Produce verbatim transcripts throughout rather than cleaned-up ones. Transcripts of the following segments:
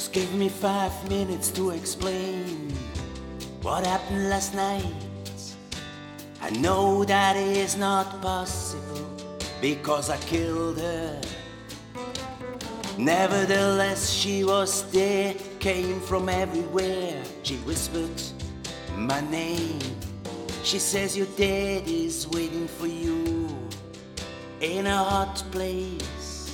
Just give me five minutes to explain what happened last night. I know that is not possible because I killed her. Nevertheless, she was there, came from everywhere. She whispered my name. She says your dad is waiting for you in a hot place.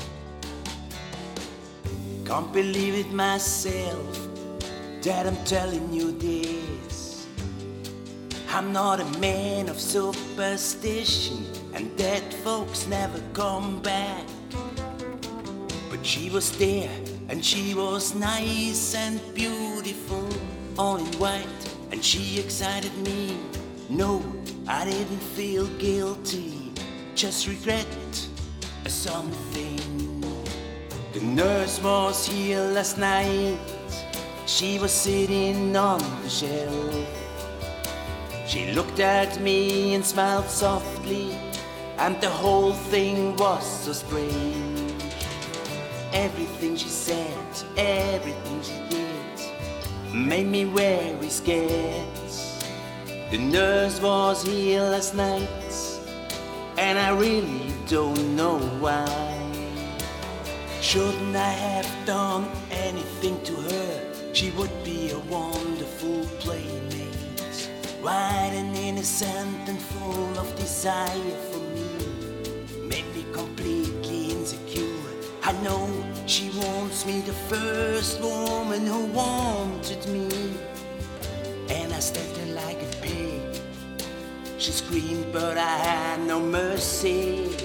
Can't believe it myself that I'm telling you this. I'm not a man of superstition, and dead folks never come back. But she was there, and she was nice and beautiful, all in white, and she excited me. No, I didn't feel guilty, just regret something. The nurse was here last night. She was sitting on the shelf. She looked at me and smiled softly, and the whole thing was so strange. Everything she said, everything she did made me very scared. The nurse was here last night, and I really don't know why. Shouldn't I have done anything to her? She would be a wonderful playmate, white and innocent and full of desire for me. Made me completely insecure. I know she wants me, the first woman who wanted me. And I stabbed her like a pig. She screamed, but I had no mercy.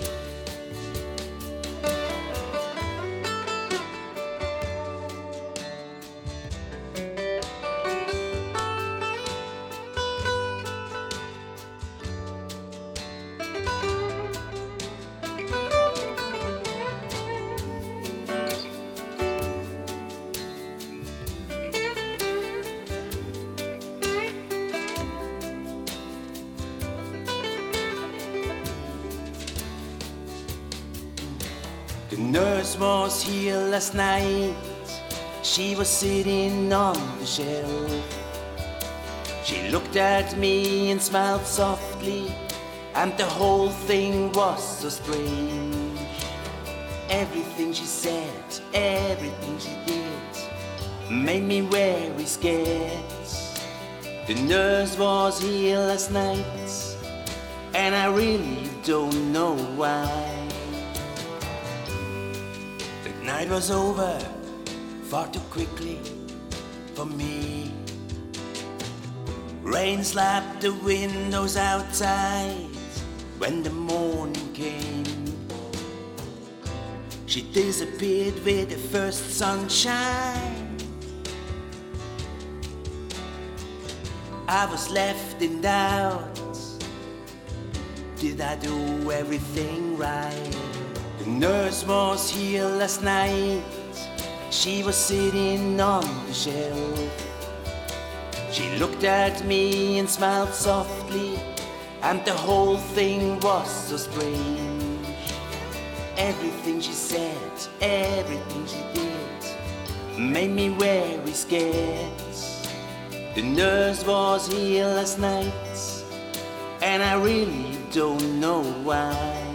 The nurse was here last night. She was sitting on the shelf. She looked at me and smiled softly, and the whole thing was so strange. Everything she said, everything she did made me very scared. The nurse was here last night, and I really don't know why. The night was over far too quickly for me. Rain slapped the windows outside when the morning came. She disappeared with the first sunshine. I was left in doubt. Did I do everything right? The nurse was here last night. She was sitting on the shelf. She looked at me and smiled softly, and the whole thing was so strange. Everything she said, everything she did made me very scared. The nurse was here last night, and I really don't know why.